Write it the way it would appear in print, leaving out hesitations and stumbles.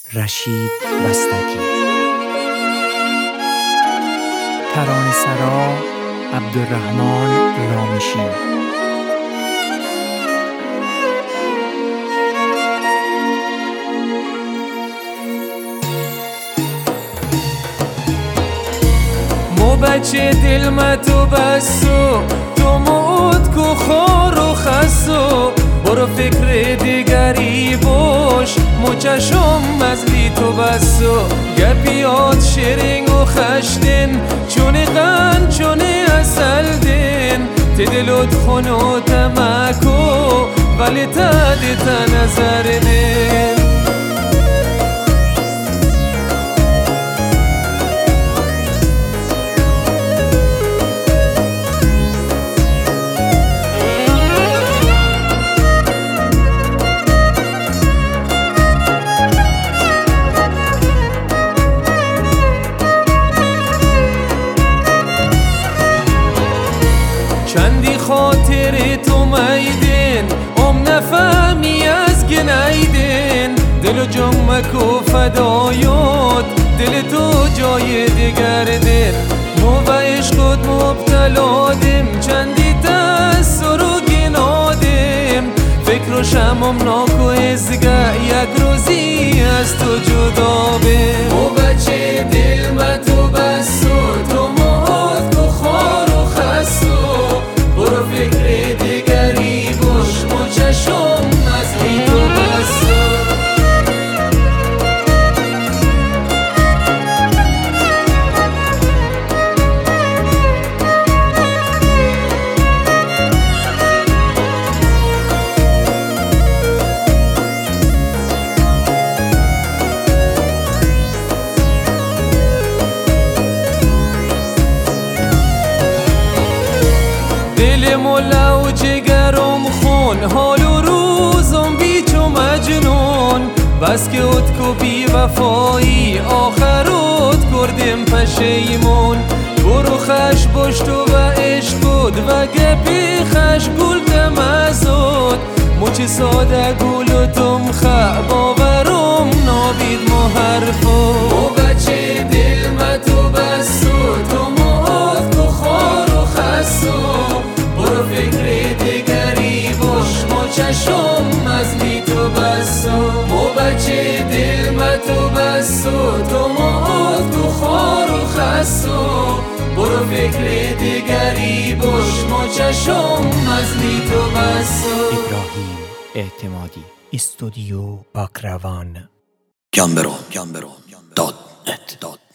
رشید بستگی. ترانه‌سرا عبدالرحمن رامشی. مو بچه دل ما تو بسو، تو موت کو خور و خسو، برو فکر دیگری باش، مو چشم مزلی تو بسو. گپیات شیرینگ و خشتن، چونه غن چونه اصل دن، تدلوت خونو تمکو ولی تا نظر دن. چندی خاطر تو میدن، نفهمی از گنیدن، دل و جمعک و فدایات، دل تو جای دیگر دل. مو به عشقت مبتلادم، چندی تأثیر و گنادم، فکر و شمم ناک و ازگه یک روزی از تو جدا بم. مو بچه دل ما تو بسو، تو موت کو خار و خسو، برو فکر دیگری باش، مو چشم مزلی تو بسو. دلم و لو جگرم خون، حال و روزم بیچ و مجنون، بس که ات کو بی وفایی، آخرت کردم پشیمون. برو خش باشت و عشقت و گپی خش گل تمزد، مچ ساده گل و تم خه باورم نابید محرفو. مو بچه دل ما تو بسو، تو موت کو خار و خسو، برو فکر دیگری باش، مو چشم مزلی تو بسو. مو بچه دل ما تو بسو، تو موت کو خار و خسو، برو فکر دیگری باش، مو چشم مزلی تو بسو. ابراهیم اعتمادی. استودیو باکروان. Gambero.net